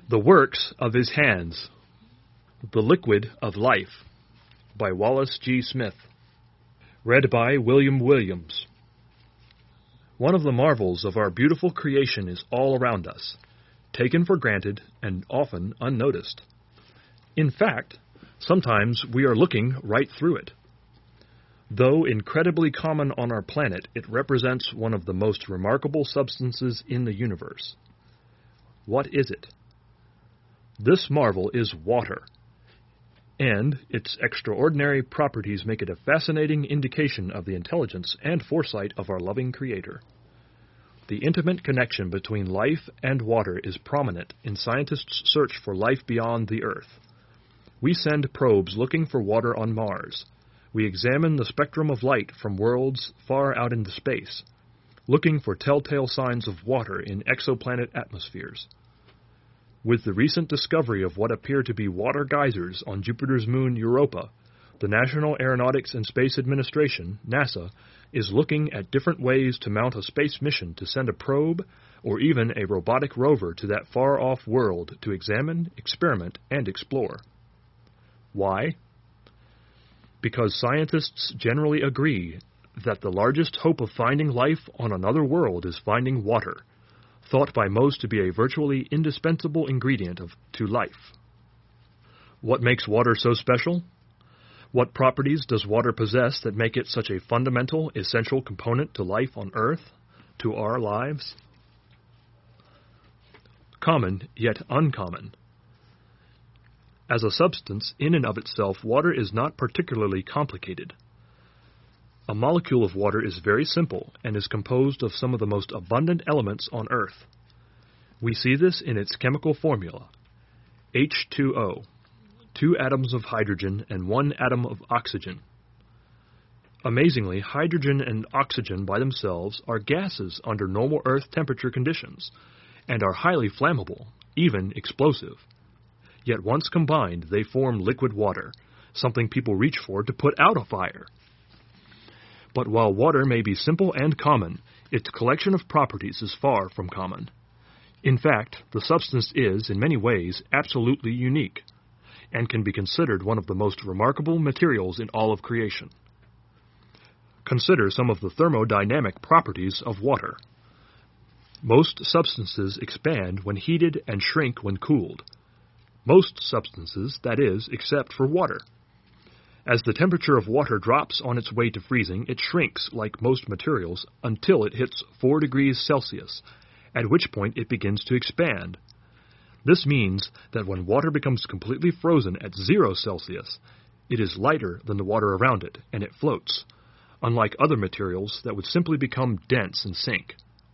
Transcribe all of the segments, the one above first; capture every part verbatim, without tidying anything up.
The Works of His Hands. The Liquid of Life, by Wallace G. Smith. Read by William Williams. One of the marvels of our beautiful creation is all around us, taken for granted and often unnoticed. In fact, sometimes we are looking right through it. Though incredibly common on our planet, it represents one of the most remarkable substances in the universe. What is it? This marvel is water, and its extraordinary properties make it a fascinating indication of the intelligence and foresight of our loving Creator. The intimate connection between life and water is prominent in scientists' search for life beyond the Earth. We send probes looking for water on Mars. We examine the spectrum of light from worlds far out into space, looking for telltale signs of water in exoplanet atmospheres. With the recent discovery of what appear to be water geysers on Jupiter's moon Europa, the National Aeronautics and Space Administration, NASA, is looking at different ways to mount a space mission to send a probe or even a robotic rover to that far-off world to examine, experiment, and explore. Why? Because scientists generally agree that the largest hope of finding life on another world is finding water, thought by most to be a virtually indispensable ingredient of, to life. What makes water so special? What properties does water possess that make it such a fundamental, essential component to life on Earth, to our lives? Common, yet uncommon. As a substance, in and of itself, water is not particularly complicated. A molecule of water is very simple and is composed of some of the most abundant elements on Earth. We see this in its chemical formula, H two O, two atoms of hydrogen and one atom of oxygen. Amazingly, hydrogen and oxygen by themselves are gases under normal Earth temperature conditions and are highly flammable, even explosive. Yet once combined, they form liquid water, something people reach for to put out a fire. But while water may be simple and common, its collection of properties is far from common. In fact, the substance is, in many ways, absolutely unique, and can be considered one of the most remarkable materials in all of creation. Consider some of the thermodynamic properties of water. Most substances expand when heated and shrink when cooled. Most substances, that is, except for water. As the temperature of water drops on its way to freezing, it shrinks, like most materials, until it hits four degrees Celsius, at which point it begins to expand. This means that when water becomes completely frozen at zero Celsius, it is lighter than the water around it, and it floats, unlike other materials that would simply become dense and sink.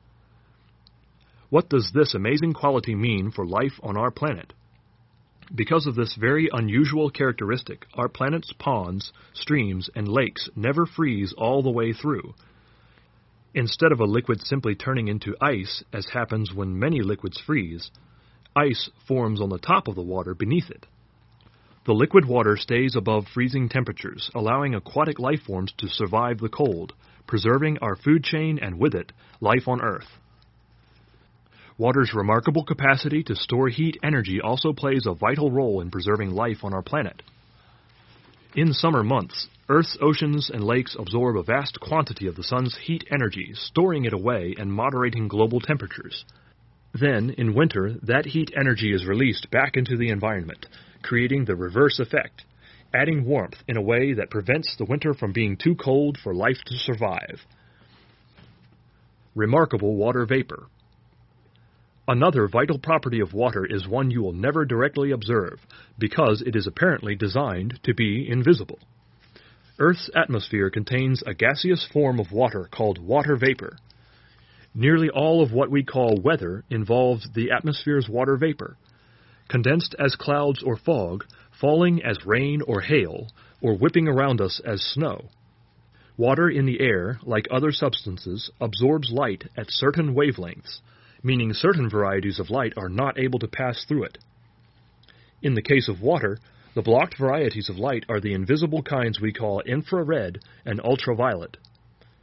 What does this amazing quality mean for life on our planet? Because of this very unusual characteristic, our planet's ponds, streams, and lakes never freeze all the way through. Instead of a liquid simply turning into ice, as happens when many liquids freeze, ice forms on the top of the water beneath it. The liquid water stays above freezing temperatures, allowing aquatic life forms to survive the cold, preserving our food chain and with it, life on Earth. Water's remarkable capacity to store heat energy also plays a vital role in preserving life on our planet. In summer months, Earth's oceans and lakes absorb a vast quantity of the sun's heat energy, storing it away and moderating global temperatures. Then, in winter, that heat energy is released back into the environment, creating the reverse effect, adding warmth in a way that prevents the winter from being too cold for life to survive. Remarkable water vapor. Another vital property of water is one you will never directly observe, because it is apparently designed to be invisible. Earth's atmosphere contains a gaseous form of water called water vapor. Nearly all of what we call weather involves the atmosphere's water vapor, condensed as clouds or fog, falling as rain or hail, or whipping around us as snow. Water in the air, like other substances, absorbs light at certain wavelengths, meaning certain varieties of light are not able to pass through it. In the case of water, the blocked varieties of light are the invisible kinds we call infrared and ultraviolet.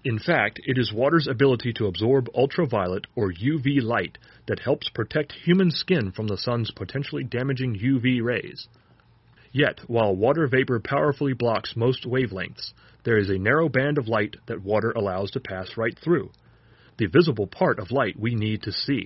In fact, it is water's ability to absorb ultraviolet or U V light that helps protect human skin from the sun's potentially damaging U V rays. Yet, while water vapor powerfully blocks most wavelengths, there is a narrow band of light that water allows to pass right through, the visible part of light we need to see.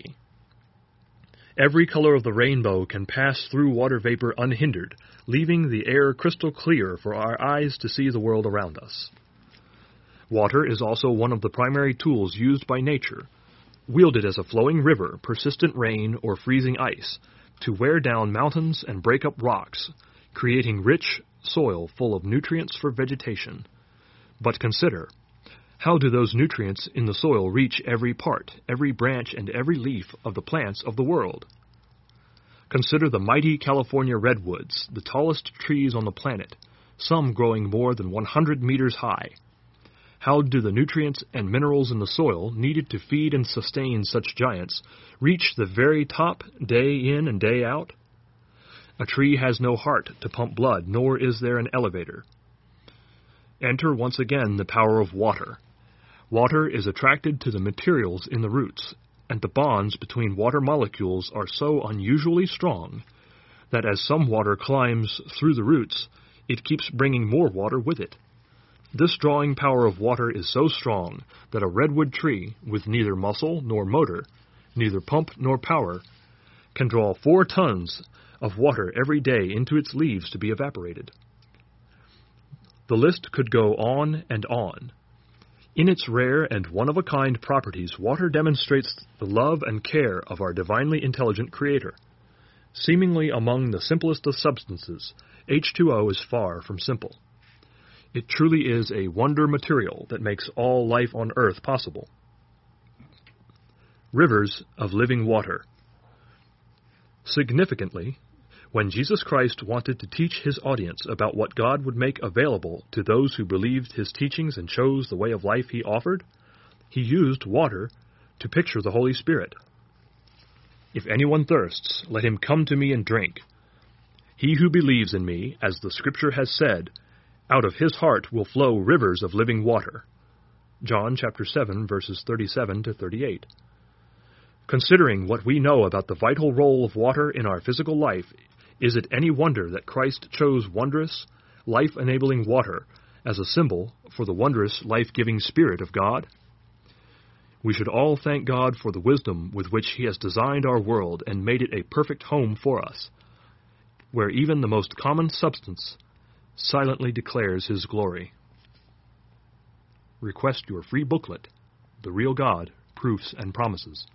Every color of the rainbow can pass through water vapor unhindered, leaving the air crystal clear for our eyes to see the world around us. Water is also one of the primary tools used by nature, wielded as a flowing river, persistent rain, or freezing ice, to wear down mountains and break up rocks, creating rich soil full of nutrients for vegetation. But consider, how do those nutrients in the soil reach every part, every branch, and every leaf of the plants of the world? Consider the mighty California redwoods, the tallest trees on the planet, some growing more than one hundred meters high. How do the nutrients and minerals in the soil needed to feed and sustain such giants reach the very top day in and day out? A tree has no heart to pump blood, nor is there an elevator. Enter once again the power of water. Water is attracted to the materials in the roots, and the bonds between water molecules are so unusually strong that as some water climbs through the roots, it keeps bringing more water with it. This drawing power of water is so strong that a redwood tree, with neither muscle nor motor, neither pump nor power, can draw four tons of water every day into its leaves to be evaporated. The list could go on and on. In its rare and one-of-a-kind properties, water demonstrates the love and care of our divinely intelligent Creator. Seemingly among the simplest of substances, H two O is far from simple. It truly is a wonder material that makes all life on earth possible. Rivers of living water. Significantly, when Jesus Christ wanted to teach his audience about what God would make available to those who believed his teachings and chose the way of life he offered, he used water to picture the Holy Spirit. If anyone thirsts, let him come to me and drink. He who believes in me, as the Scripture has said, out of his heart will flow rivers of living water. John chapter seven, verses thirty-seven to thirty-eight. Considering what we know about the vital role of water in our physical life, is it any wonder that Christ chose wondrous, life-enabling water as a symbol for the wondrous, life-giving Spirit of God? We should all thank God for the wisdom with which he has designed our world and made it a perfect home for us, where even the most common substance silently declares his glory. Request your free booklet, The Real God, Proofs and Promises.